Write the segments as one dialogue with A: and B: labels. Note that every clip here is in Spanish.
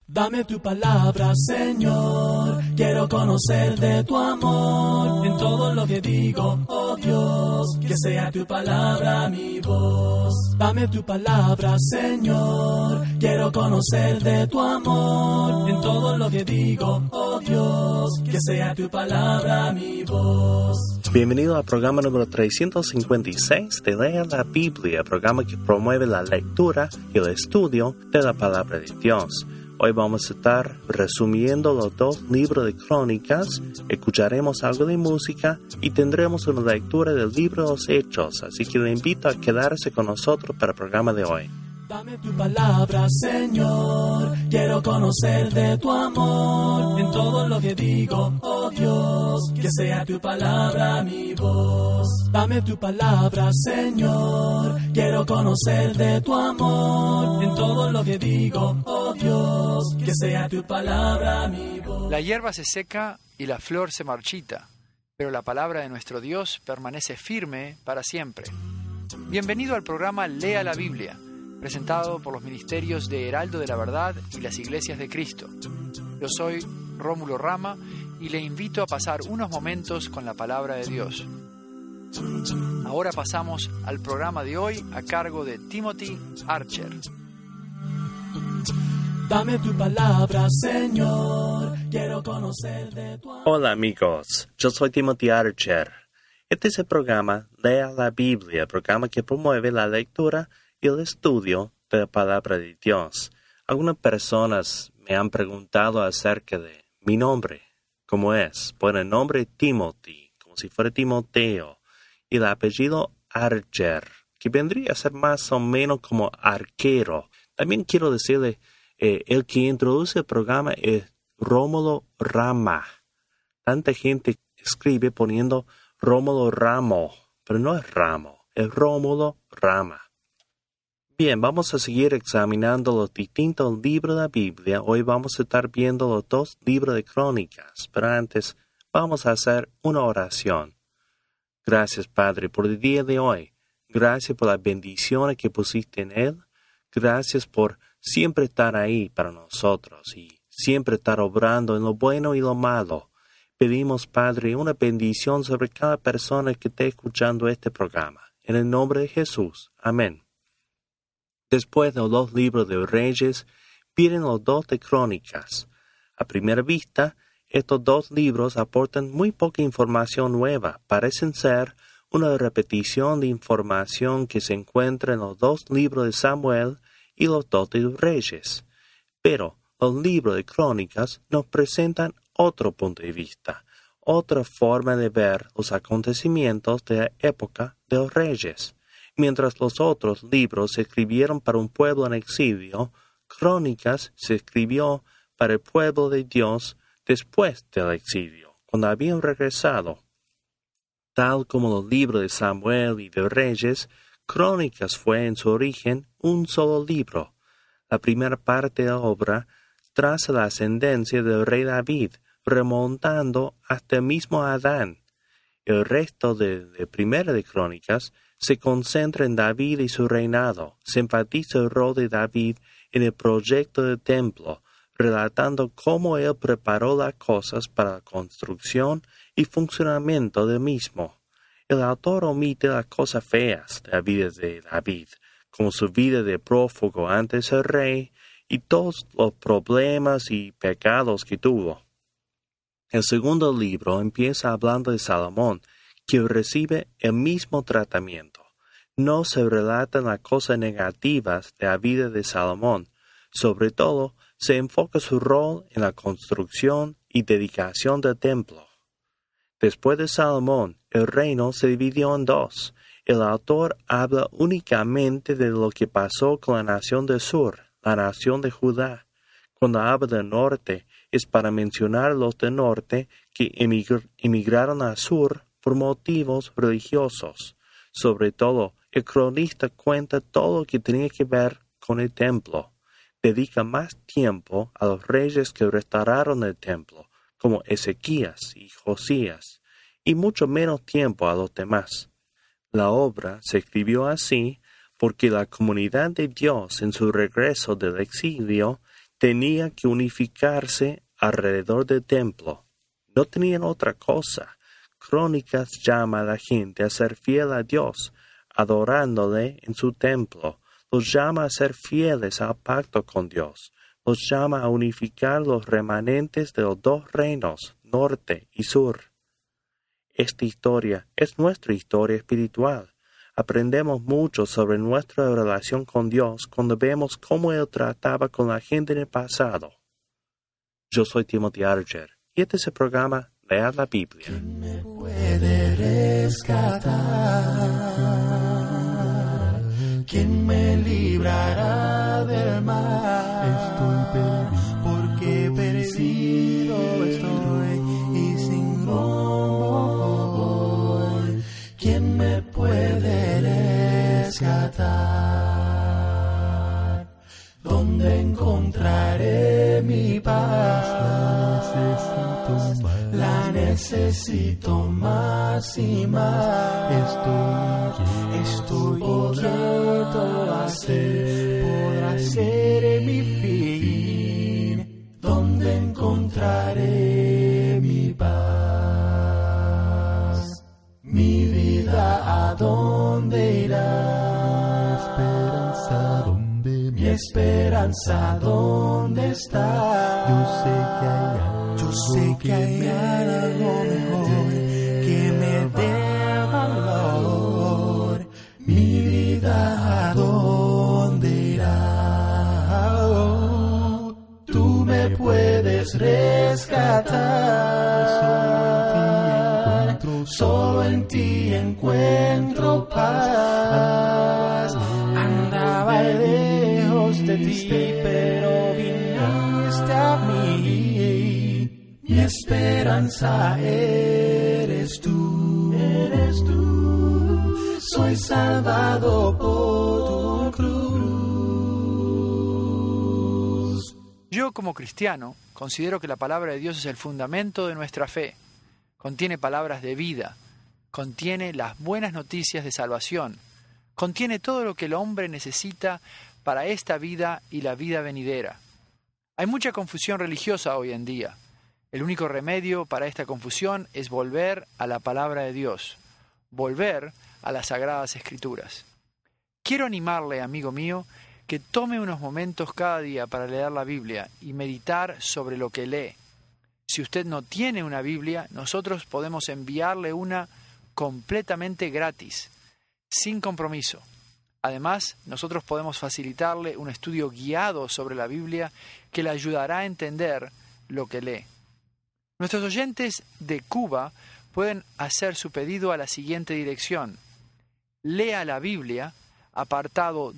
A: Dame tu palabra, Señor, quiero conocer de tu amor. En todo lo que digo, oh Dios, que sea tu palabra mi voz. Dame tu palabra, Señor, quiero conocer de tu amor. En todo lo que digo, oh Dios, que sea tu palabra mi voz.
B: Bienvenido al programa número 356 de Lea la Biblia, programa que promueve la lectura y el estudio de la palabra de Dios. Hoy vamos a estar resumiendo los 2 libros de Crónicas, escucharemos algo de música y tendremos una lectura del libro de los Hechos, así que le invito a quedarse con nosotros para el programa de hoy.
A: Dame tu palabra, Señor, quiero conocer de tu amor. En todo lo que digo, oh Dios, que sea tu palabra mi voz. Dame tu palabra, Señor, quiero conocer de tu amor. En todo lo que digo, oh Dios, que sea tu palabra mi voz.
C: La hierba se seca y la flor se marchita, pero la palabra de nuestro Dios permanece firme para siempre. Bienvenido al programa Lea la Biblia, presentado por los ministerios de Heraldo de la Verdad y las Iglesias de Cristo. Yo soy Rómulo Rama y le invito a pasar unos momentos con la palabra de Dios. Ahora pasamos al programa de hoy a cargo de Timothy Archer.
A: Dame tu palabra, Señor, quiero conocer de tu amor.
B: Hola amigos, yo soy Timothy Archer. Este es el programa Lea la Biblia, el programa que promueve la lectura y el estudio de la palabra de Dios. Algunas personas me han preguntado acerca de mi nombre, ¿cómo es? Bueno, el nombre es Timothy, como si fuera Timoteo, y el apellido Archer, que vendría a ser más o menos como arquero. También quiero decirle, el que introduce el programa es Rómulo Rama. Tanta gente escribe poniendo Rómulo Ramo, pero no es Ramo, es Rómulo Rama. Bien, vamos a seguir examinando los distintos libros de la Biblia. Hoy vamos a estar viendo los 2 libros de Crónicas, pero antes vamos a hacer una oración. Gracias, Padre, por el día de hoy. Gracias por las bendiciones que pusiste en él. Gracias por siempre estar ahí para nosotros y siempre estar obrando en lo bueno y lo malo. Pedimos, Padre, una bendición sobre cada persona que esté escuchando este programa. En el nombre de Jesús. Amén. Después de los 2 libros de Reyes, vienen los 2 de Crónicas. A primera vista, estos 2 libros aportan muy poca información nueva. Parecen ser una repetición de información que se encuentra en los 2 libros de Samuel y los 2 de Reyes. Pero los libros de Crónicas nos presentan otro punto de vista, otra forma de ver los acontecimientos de la época de los Reyes. Mientras los otros libros se escribieron para un pueblo en exilio, Crónicas se escribió para el pueblo de Dios después del exilio, cuando habían regresado. Tal como los libros de Samuel y de Reyes, Crónicas fue en su origen un solo libro. La primera parte de la obra traza la ascendencia del rey David, remontando hasta el mismo Adán. El resto de Primera de Crónicas se concentra en David y su reinado. Se enfatiza el rol de David en el proyecto del templo, relatando cómo él preparó las cosas para la construcción y funcionamiento del mismo. El autor omite las cosas feas de la vida de David, como su vida de prófugo antes de ser rey y todos los problemas y pecados que tuvo. El segundo libro empieza hablando de Salomón, que recibe el mismo tratamiento. No se relatan las cosas negativas de la vida de Salomón. Sobre todo, se enfoca su rol en la construcción y dedicación del templo. Después de Salomón, el reino se dividió en 2. El autor habla únicamente de lo que pasó con la nación del sur, la nación de Judá. Cuando habla del norte, es para mencionar a los del norte que emigraron al sur por motivos religiosos. Sobre todo, el cronista cuenta todo lo que tenía que ver con el templo. Dedica más tiempo a los reyes que restauraron el templo, como Ezequías y Josías, y mucho menos tiempo a los demás. La obra se escribió así porque la comunidad de Dios en su regreso del exilio tenía que unificarse alrededor del templo. No tenían otra cosa. Crónicas llama a la gente a ser fiel a Dios, adorándole en su templo. Los llama a ser fieles al pacto con Dios. Los llama a unificar los remanentes de los dos reinos, norte y sur. Esta historia es nuestra historia espiritual. Aprendemos mucho sobre nuestra relación con Dios cuando vemos cómo Él trataba con la gente en el pasado. Yo soy Timothy Archer y este es el programa Lea la Biblia.
A: ¿Quién me puede rescatar? ¿Quién me librará del mal?
D: Estoy perdido,
A: porque perdido estoy y sin rumbo voy. ¿Quién me puede rescatar? ¿Dónde encontraré mi paz? La necesito más y más. Estoy inquieto a ser, podrá ser mi fin. ¿Dónde encontraré mi paz? Mi vida, ¿a dónde irá? Mi esperanza, ¿dónde está? Yo sé que hay algo mejor que me dé valor. Mi vida, ¿a dónde irá? Tú me puedes rescatar. Solo en ti encuentro paz. Andaba lejos de ti, pero viniste a mí. Mi esperanza eres tú. Soy salvado por tu cruz.
C: Yo, como cristiano, considero que la palabra de Dios es el fundamento de nuestra fe. Contiene palabras de vida, contiene las buenas noticias de salvación, contiene todo lo que el hombre necesita para esta vida y la vida venidera. Hay mucha confusión religiosa hoy en día. El único remedio para esta confusión es volver a la palabra de Dios, volver a las Sagradas Escrituras. Quiero animarle, amigo mío, que tome unos momentos cada día para leer la Biblia y meditar sobre lo que lee. Si usted no tiene una Biblia, nosotros podemos enviarle una completamente gratis, sin compromiso. Además, nosotros podemos facilitarle un estudio guiado sobre la Biblia que le ayudará a entender lo que lee. Nuestros oyentes de Cuba pueden hacer su pedido a la siguiente dirección: Lea la Biblia, apartado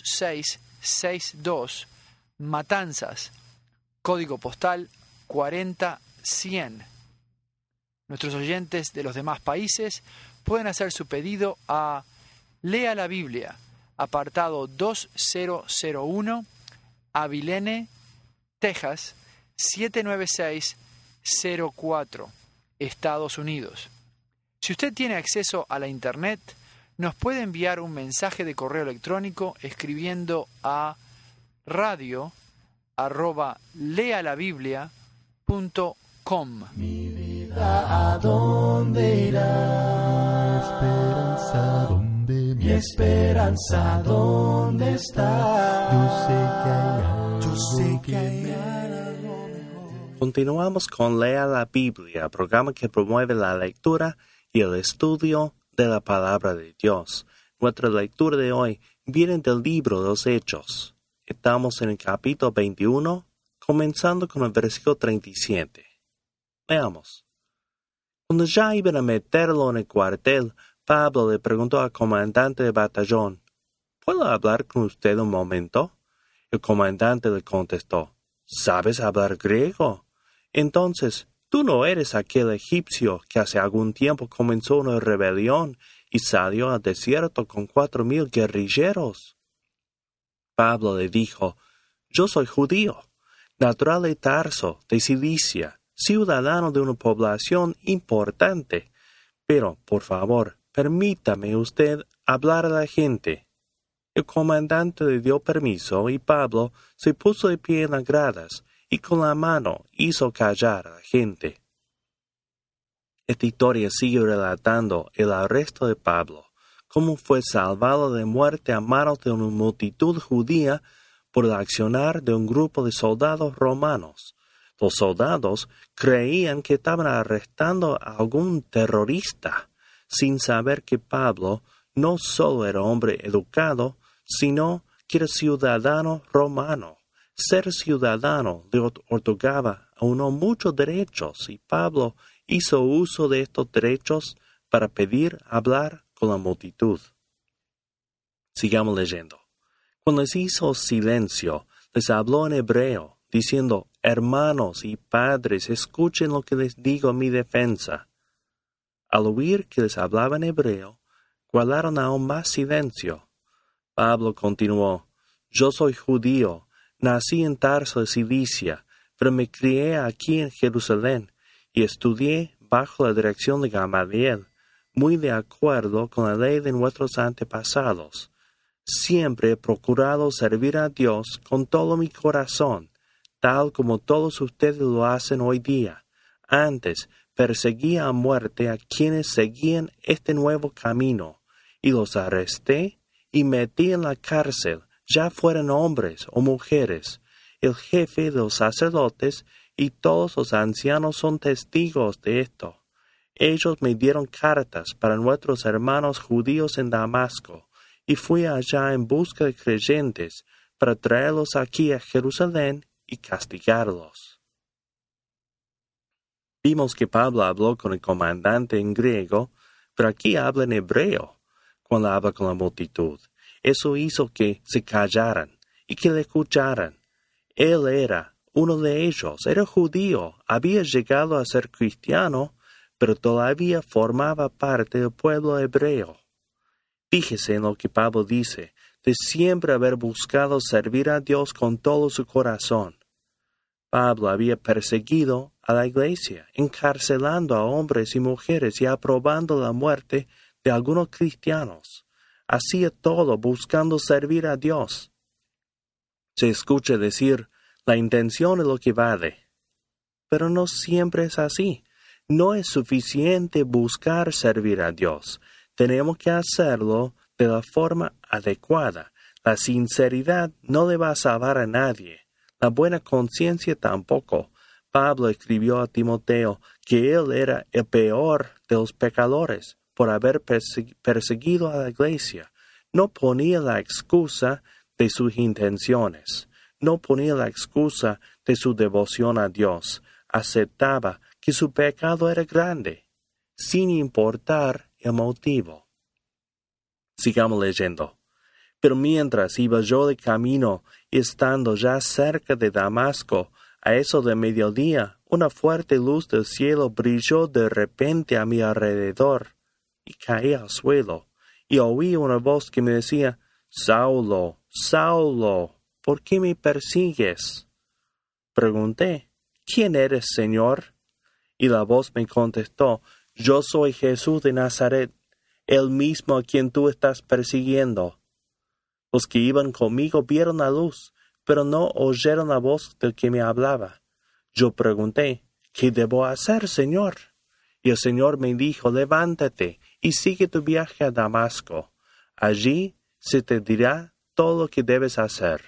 C: 2662, Matanzas, código postal 40100. Nuestros oyentes de los demás países pueden hacer su pedido a Lea la Biblia, apartado 2001, Abilene, Texas, 79604, Estados Unidos. Si usted tiene acceso a la Internet, nos puede enviar un mensaje de correo electrónico escribiendo a radio@lealabiblia.com.
A: Mi vida, ¿a dónde irá? Mi esperanza, ¿dónde está? Yo sé que hay algo mejor.
B: Continuamos con Lea la Biblia, programa que promueve la lectura y el estudio de la palabra de Dios. Nuestra lectura de hoy viene del libro de los Hechos. Estamos en el capítulo 21, comenzando con el versículo 37. Veamos. Cuando ya iban a meterlo en el cuartel, Pablo le preguntó al comandante del batallón: ¿Puedo hablar con usted un momento? El comandante le contestó: ¿Sabes hablar griego? Entonces, ¿tú no eres aquel egipcio que hace algún tiempo comenzó una rebelión y salió al desierto con 4,000 guerrilleros? Pablo le dijo: Yo soy judío, natural de Tarso, de Cilicia, ciudadano de una población importante. Pero, por favor, permítame usted hablar a la gente. El comandante le dio permiso y Pablo se puso de pie en las gradas y con la mano hizo callar a la gente. Esta historia sigue relatando el arresto de Pablo, cómo fue salvado de muerte a manos de una multitud judía por el accionar de un grupo de soldados romanos. Los soldados creían que estaban arrestando a algún terrorista, sin saber que Pablo no solo era hombre educado, sino que era ciudadano romano. Ser ciudadano le otorgaba a uno muchos derechos, y Pablo hizo uso de estos derechos para pedir hablar con la multitud. Sigamos leyendo. Cuando les hizo silencio, les habló en hebreo, diciendo: hermanos y padres, escuchen lo que les digo en mi defensa. Al oír que les hablaba en hebreo, guardaron aún más silencio. Pablo continuó: yo soy judío, nací en Tarso de Cilicia, pero me crié aquí en Jerusalén y estudié bajo la dirección de Gamaliel, muy de acuerdo con la ley de nuestros antepasados. Siempre he procurado servir a Dios con todo mi corazón, tal como todos ustedes lo hacen hoy día. Antes perseguía a muerte a quienes seguían este nuevo camino, y los arresté y metí en la cárcel, ya fueran hombres o mujeres. El jefe de los sacerdotes y todos los ancianos son testigos de esto. Ellos me dieron cartas para nuestros hermanos judíos en Damasco, y fui allá en busca de creyentes para traerlos aquí a Jerusalén y castigarlos. Vimos que Pablo habló con el comandante en griego, pero aquí habla en hebreo cuando habla con la multitud. Eso hizo que se callaran y que le escucharan. Él era uno de ellos, era judío, había llegado a ser cristiano, pero todavía formaba parte del pueblo hebreo. Fíjese en lo que Pablo dice, de siempre haber buscado servir a Dios con todo su corazón. Pablo había perseguido a la iglesia, encarcelando a hombres y mujeres y aprobando la muerte de algunos cristianos. Hacía todo buscando servir a Dios. Se escucha decir: la intención es lo que vale. Pero no siempre es así. No es suficiente buscar servir a Dios. Tenemos que hacerlo de la forma adecuada. La sinceridad no le va a salvar a nadie. La buena conciencia tampoco. Pablo escribió a Timoteo que él era el peor de los pecadores por haber perseguido a la iglesia. No ponía la excusa de sus intenciones. No ponía la excusa de su devoción a Dios. Aceptaba que su pecado era grande, sin importar el motivo. Sigamos leyendo. Pero mientras iba yo de camino, y estando ya cerca de Damasco, a eso de mediodía, una fuerte luz del cielo brilló de repente a mi alrededor, y caí al suelo, y oí una voz que me decía: Saulo, Saulo, ¿por qué me persigues? Pregunté: ¿quién eres, Señor? Y la voz me contestó: yo soy Jesús de Nazaret, el mismo a quien tú estás persiguiendo. Los que iban conmigo vieron la luz, pero no oyeron la voz del que me hablaba. Yo pregunté: ¿qué debo hacer, Señor? Y el Señor me dijo: levántate y sigue tu viaje a Damasco. Allí se te dirá todo lo que debes hacer.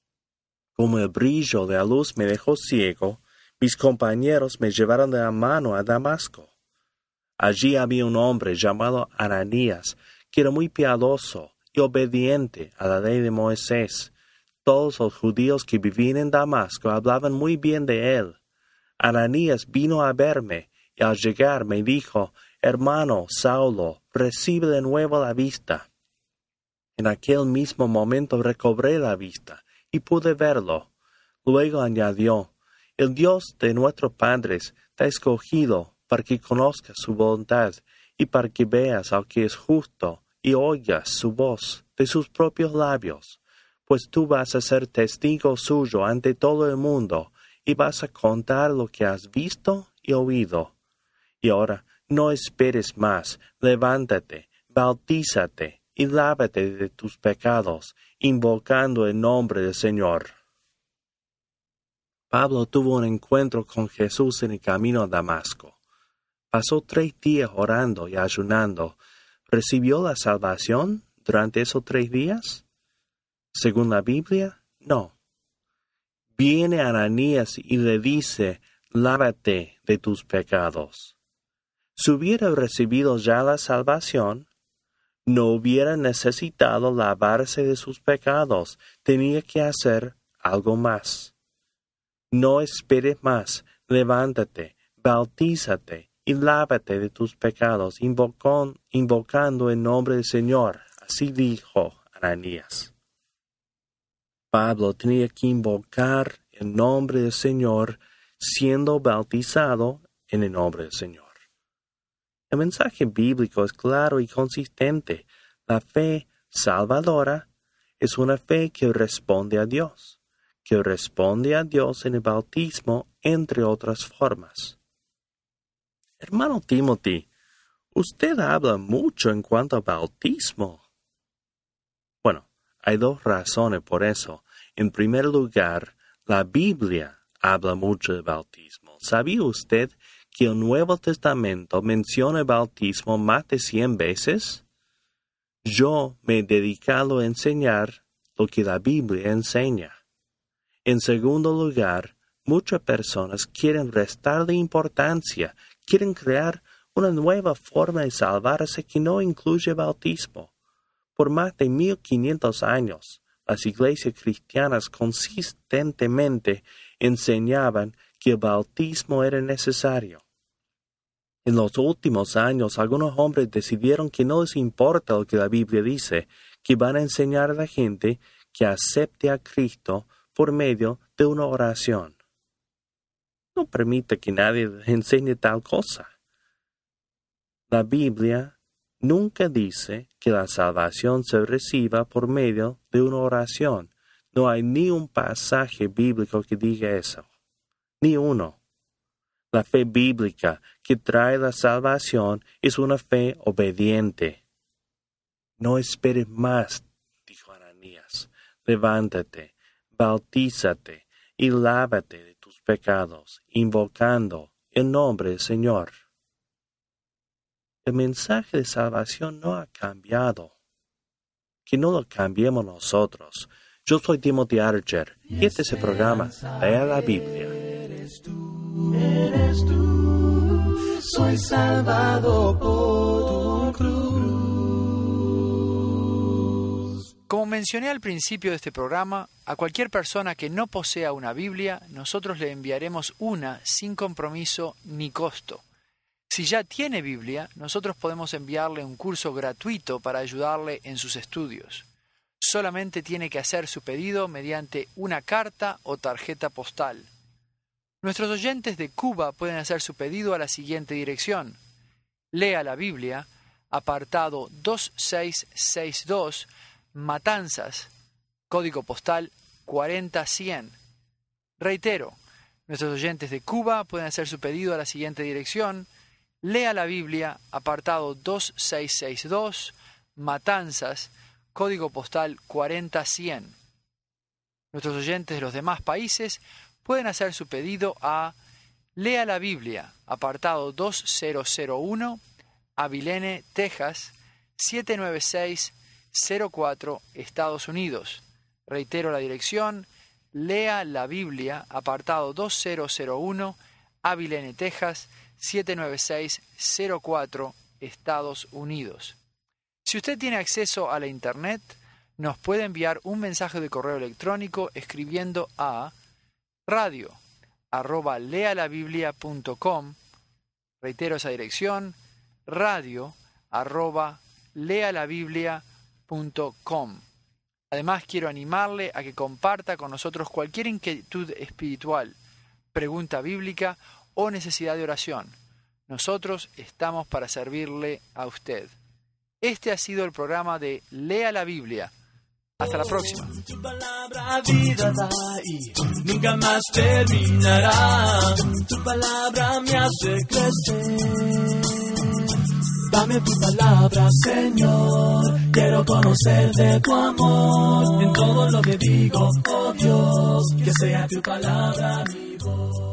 B: Como el brillo de la luz me dejó ciego, mis compañeros me llevaron de la mano a Damasco. Allí había un hombre llamado Ananías, que era muy piadoso y obediente a la ley de Moisés. Todos los judíos que vivían en Damasco hablaban muy bien de él. Ananías vino a verme, y al llegar me dijo: hermano Saulo, recibe de nuevo la vista. En aquel mismo momento recobré la vista, y pude verlo. Luego añadió: el Dios de nuestros padres te ha escogido para que conozcas su voluntad, y para que veas al que es justo, y oigas su voz de sus propios labios, pues tú vas a ser testigo suyo ante todo el mundo, y vas a contar lo que has visto y oído. Y ahora no esperes más, levántate, bautízate, y lávate de tus pecados, invocando el nombre del Señor. Pablo tuvo un encuentro con Jesús en el camino a Damasco. Pasó 3 días orando y ayunando. ¿Recibió la salvación durante esos 3 días? Según la Biblia, no. Viene Ananías y le dice, lávate de tus pecados. Si hubiera recibido ya la salvación, no hubiera necesitado lavarse de sus pecados. Tenía que hacer algo más. No esperes más. Levántate, bautízate y lávate de tus pecados, invocando el nombre del Señor. Así dijo Ananías. Pablo tenía que invocar el nombre del Señor siendo bautizado en el nombre del Señor. El mensaje bíblico es claro y consistente. La fe salvadora es una fe que responde a Dios en el bautismo, entre otras formas. Hermano Timothy, usted habla mucho en cuanto al bautismo. Bueno, hay 2 razones por eso. En primer lugar, la Biblia habla mucho del bautismo. ¿Sabía usted que el Nuevo Testamento menciona el bautismo más de 100 veces? Yo me he dedicado a enseñar lo que la Biblia enseña. En segundo lugar, muchas personas quieren restarle importancia, quieren crear una nueva forma de salvarse que no incluye bautismo. Por más de 1500 años, las iglesias cristianas consistentemente enseñaban que el bautismo era necesario. En los últimos años, algunos hombres decidieron que no les importa lo que la Biblia dice, que van a enseñar a la gente que acepte a Cristo por medio de una oración. No permite que nadie les enseñe tal cosa. La Biblia nunca dice que la salvación se reciba por medio de una oración. No hay ni un pasaje bíblico que diga eso. Ni uno. La fe bíblica que trae la salvación es una fe obediente. No esperes más, dijo Ananías. Levántate, bautízate y lávate de tus pecados, invocando el nombre del Señor. El mensaje de salvación no ha cambiado. Que no lo cambiemos nosotros. Yo soy Timothy Archer y este es el programa Lea la Biblia.
A: Eres tú, soy salvado por tu cruz.
C: Como mencioné al principio de este programa, a cualquier persona que no posea una Biblia, nosotros le enviaremos una sin compromiso ni costo. Si ya tiene Biblia, nosotros podemos enviarle un curso gratuito para ayudarle en sus estudios. Solamente tiene que hacer su pedido mediante una carta o tarjeta postal. Nuestros oyentes de Cuba pueden hacer su pedido a la siguiente dirección. Lea la Biblia, apartado 2662, Matanzas, código postal 40100. Reitero, nuestros oyentes de Cuba pueden hacer su pedido a la siguiente dirección. Lea la Biblia, apartado 2662, Matanzas, código postal 40100. Nuestros oyentes de los demás países pueden hacer su pedido a Lea la Biblia, apartado 2001, Abilene, Texas, 79604, Estados Unidos. Reitero la dirección, Lea la Biblia, apartado 2001, Abilene, Texas, 79604, Estados Unidos. Si usted tiene acceso a la Internet, nos puede enviar un mensaje de correo electrónico escribiendo a radio@lealabiblia.com. Reitero esa dirección, radio@lealabiblia.com. Además, quiero animarle a que comparta con nosotros cualquier inquietud espiritual, pregunta bíblica o necesidad de oración. Nosotros estamos para servirle a usted. Este ha sido el programa de Lea la Biblia. Hasta la próxima.
A: Tu palabra vida da y nunca más terminará. Tu palabra me hace crecer. Dame tu palabra, Señor, quiero conocer de tu amor. En todo lo que digo, oh Dios, que sea tu palabra mi voz.